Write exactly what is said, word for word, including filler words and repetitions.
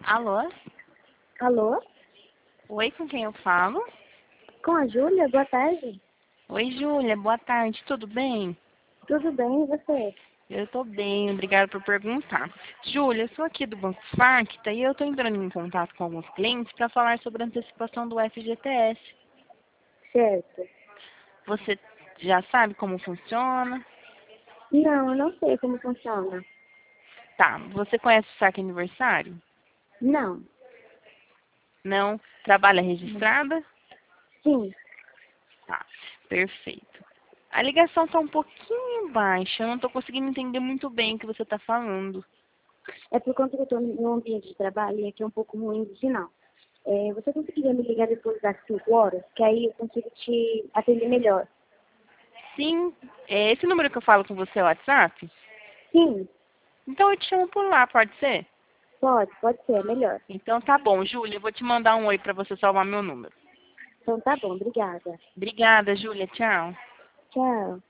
Alô? Alô? Oi, com quem eu falo? Com a Júlia? Boa tarde. Oi, Júlia, boa tarde, tudo bem? Tudo bem, e você? Eu tô bem, obrigada por perguntar. Júlia, eu sou aqui do Banco Facta e eu tô entrando em contato com alguns clientes para falar sobre a antecipação do F G T S. Certo. Você já sabe como funciona? Não, eu não sei como funciona. Tá, você conhece o saque aniversário? Não. Não? Trabalha registrada? Sim. Tá, perfeito. A ligação tá um pouquinho baixa, eu não tô conseguindo entender muito bem o que você tá falando. É por conta que eu estou no ambiente de trabalho e aqui é um pouco ruim de sinal. É, você conseguiria me ligar depois das cinco horas? Que aí eu consigo te atender melhor. Sim, é esse número que eu falo com você é o WhatsApp? Sim, Então eu te chamo por lá, pode ser? pode, pode ser, é melhor. Então tá bom, Júlia, eu vou te mandar um oi para você salvar meu número. Então tá bom, obrigada. Obrigada, Júlia, tchau. Tchau.